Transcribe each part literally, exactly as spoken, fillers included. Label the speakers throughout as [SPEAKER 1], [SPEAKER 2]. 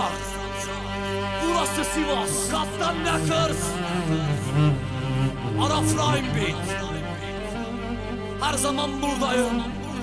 [SPEAKER 1] Sancak, burası Sivas, Kaptan Lakers, Araf Rahim Beat. Her zaman buradayım.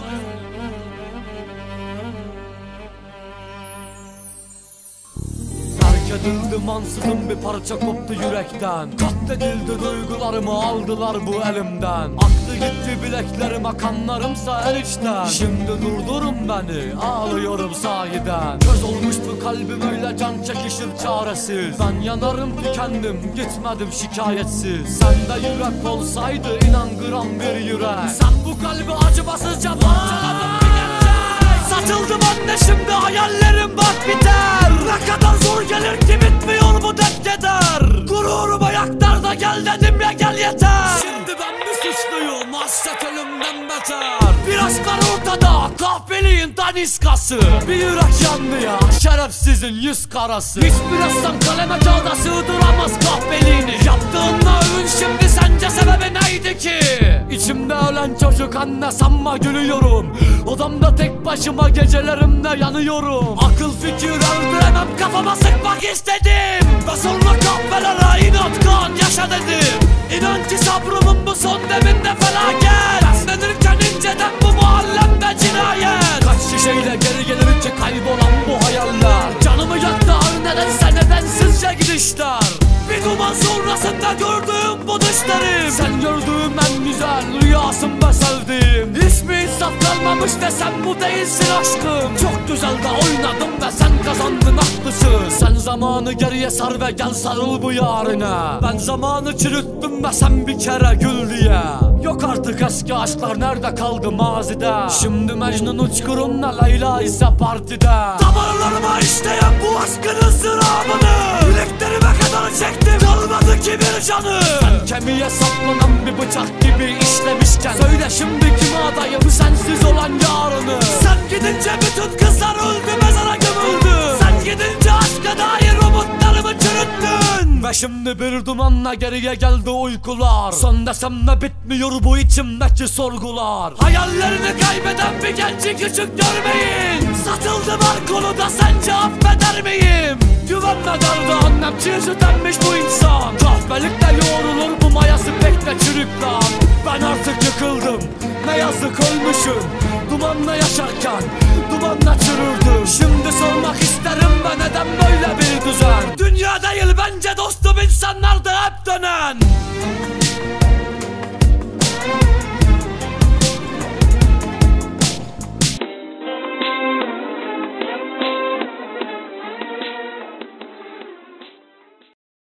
[SPEAKER 1] Terk edildim ansızın, bir parça koptu yürekten. Katledildi duygularımı, aldılar bu elimden. Aktı gitti bileklerime, kanlarımsa her içten. Şimdi durdurun beni, ağlıyorum sahiden. Köz olmuş bu kalbim, öyle can çekişir çaresiz. Ben yanarım tükendim, gitmedim şikayetsiz. Sende yürek olsaydı inan gram bir yürek. Sen bu kalbi acımasızca parçaladın bir gerçek. Satıldım anne, şimdi hayallerim bak biter. Ne kadar zor gelir ki bitmiyor bu dert keder. Gururum ayaklarda, gel dedim ya gel yeter. Şimdi ben mi suçluyum, hasret ölümden beter. Bir aşk var ortada, kahveliğin daniskası. Bir yürek yandı ya, şerefsizin yüz karası. Hiçbir ressam kaleme kağıda sığdıramaz kahveliğini. Yaptığınla övün şimdi, sence sebebi neydi ki? İçimde ölen çocuk anne sanma gülüyorum. Odamda tek başıma gecelerimde yanıyorum. Akıl fikir öldüremem, kafama sıkmak istedim. Ve sonra kahvelere inat kan yaşa dedim. İnan ki sabrımın bu son deminde felaket. Beslenirken inceden bu mahallemde cinayet. Kaç şişeyle geri gelir ki kaybolan bu hayaller. Canımı yaktı her nedense nedensizce gidişler. Bir duman sonrasında gördüğüm bu düşlerim. Sen gördüğüm en güzel rüyasın be sevdiğim. Hiçbir insaf kalmamış ve sen bu değilsin aşkım. Çok güzel de oynadım ve sen kazandın, haklısın. Sen zamanı geriye sar ve gel sarıl bu yarına. Ben zamanı çürüttüm ve sen bir kere gül diye. Yok artık eski aşklar, nerede kaldı mazide? Şimdi Mecnun uçkurumda, Leyla ise partide. Damarlarıma işleyen bu aşkın ızdırabını bileklerime kadar çektim, kalmadı ki bir canı. Sen kemiğe saplanan bir bıçak gibi işlemişken, söyle şimdi kime adayım sensiz olan yarını. Sen gidince bütün kızlar öldü, mezara gömüldü. Sen gidince aşka dair umutlarımı çürüttün. Ve şimdi bir dumanla geriye geldi uykular. Son desem de bitmiyor bu içimdeki sorgular. Hayallerini kaybeden bir genci küçük görmeyin. Satıldım her konuda, sence affeder miyim? Güvenme derdi annem, çiğ süt emmiş bu insan. Kahvelikte yoğrulur bu mayası pek de çürük lan. Ben artık yıkıldım, ne yazık ölmüşüm. Dumanla yaşarken dumanla çürürdüm. Şimdi sormak isterim ben, neden böyle bir düzen? Dünya değil bence dostum, insanlar da hep dönen.